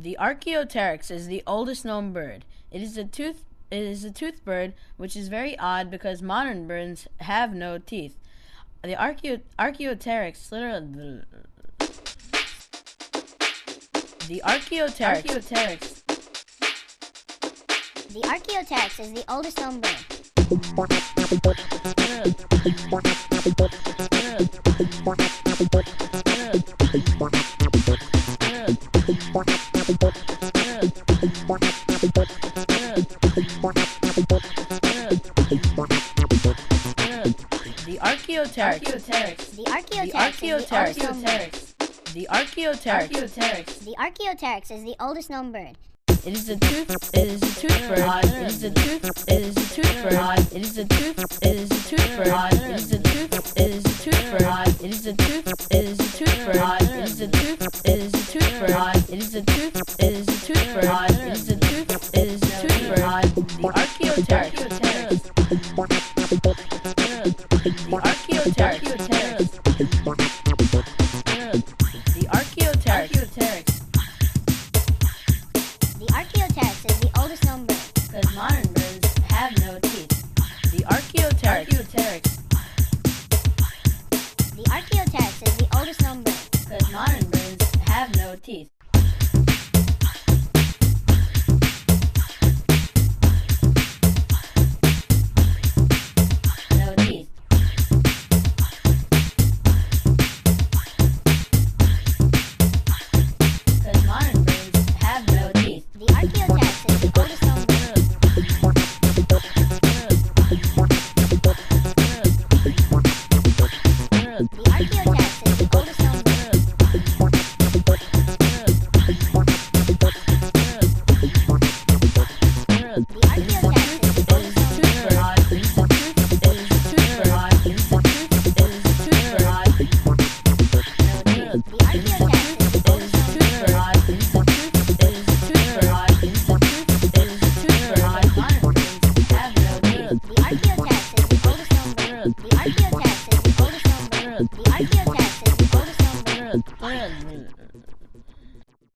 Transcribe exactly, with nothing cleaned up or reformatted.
The Archaeopteryx is the oldest known bird. It is a tooth it is a toothed bird, which is very odd because modern birds have no teeth. The Archaeo, Archaeopteryx literally The Archaeopteryx Archaeopteryx. The Archaeopteryx is the oldest known bird. The Archaeopteryx. The Archaeopteryx. The Archaeopteryx. The Archaeopteryx is the oldest known bird. It is a tooth. It is a tooth bird. It is a tooth. It is a tooth bird. It is a tooth. It is a tooth bird. It is a tooth. It is a tooth bird. It is a tooth. It is a tooth bird. It is a tooth. It is a tooth bird. It is a tooth. It is a tooth bird. It is a tooth. It is a tooth bird. The Archaeopteryx. The Archaeopteryx. The Archaeopteryx. The Archaeopteryx is the oldest known bird. Because modern birds have no teeth. The Archaeopteryx. The Archaeopteryx is the oldest known bird. Because modern birds have no teeth. No teeth. Because modern birds have no teeth. The Archaeopteryx is the oldest known bird. The Archaeopteryx is the oldest known bird. The Archaeopteryx is the oldest known bird. The Archaeopteryx is the oldest known bird. The Archaeopteryx is the oldest known bird. The Archaeopteryx